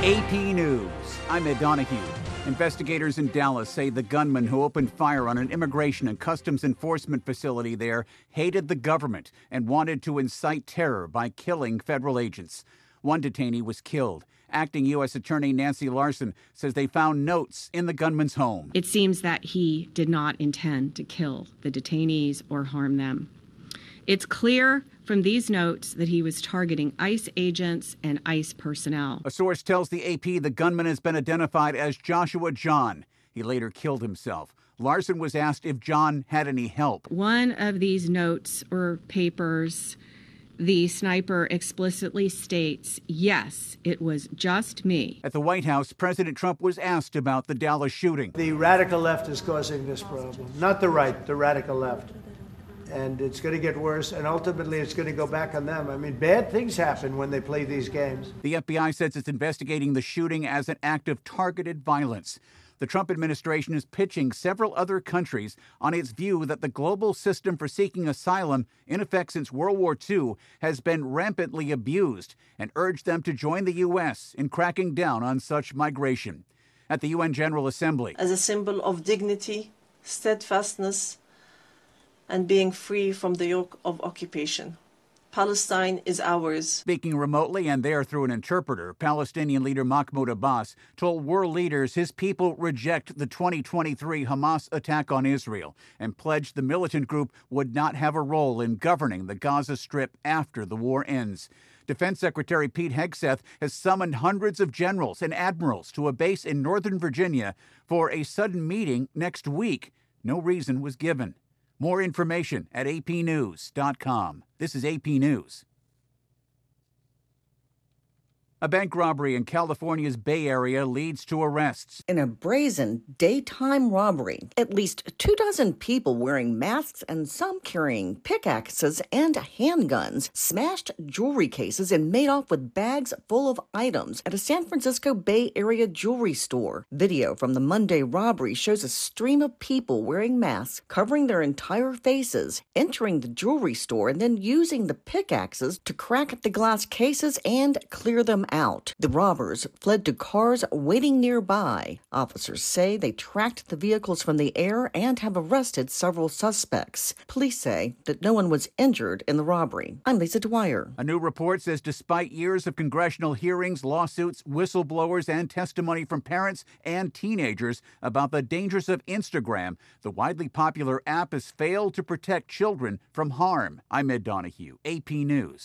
AP News. I'm Ed Donahue. Investigators in Dallas say the gunman who opened fire on an immigration and customs enforcement facility there hated the government and wanted to incite terror by killing federal agents. One detainee was killed. Acting U.S. Attorney Nancy Larson says they found notes in the gunman's home. It seems that he did not intend to kill the detainees or harm them. It's clear from these notes that he was targeting ICE agents and ICE personnel. A source tells the AP the gunman has been identified as Joshua John. He later killed himself. Larson was asked if John had any help. One of these notes or papers, the sniper explicitly states, yes, it was just me. At the White House, President Trump was asked about the Dallas shooting. The radical left is causing this problem, not the right, the radical left. And it's going to get worse, and ultimately it's going to go back on them. I mean, bad things happen when they play these games. The FBI says it's investigating the shooting as an act of targeted violence. The Trump administration is pitching several other countries on its view that the global system for seeking asylum, in effect since World War II, has been rampantly abused, and urged them to join the U.S. in cracking down on such migration. At the UN General Assembly, as a symbol of dignity, steadfastness, and being free from the yoke of occupation. Palestine is ours. Speaking remotely and there through an interpreter, Palestinian leader Mahmoud Abbas told world leaders his people reject the 2023 Hamas attack on Israel and pledged the militant group would not have a role in governing the Gaza Strip after the war ends. Defense Secretary Pete Hegseth has summoned hundreds of generals and admirals to a base in Northern Virginia for a sudden meeting next week. No reason was given. More information at apnews.com. This is AP News. A bank robbery in California's Bay Area leads to arrests. In a brazen daytime robbery, at least 24 people wearing masks and some carrying pickaxes and handguns smashed jewelry cases and made off with bags full of items at a San Francisco Bay Area jewelry store. Video from the Monday robbery shows a stream of people wearing masks, covering their entire faces, entering the jewelry store and then using the pickaxes to crack the glass cases and clear them out. The robbers fled to cars waiting nearby. Officers say they tracked the vehicles from the air and have arrested several suspects. Police say that no one was injured in the robbery. I'm Lisa Dwyer. A new report says despite years of congressional hearings, lawsuits, whistleblowers, and testimony from parents and teenagers about the dangers of Instagram, the widely popular app has failed to protect children from harm. I'm Ed Donahue, AP News.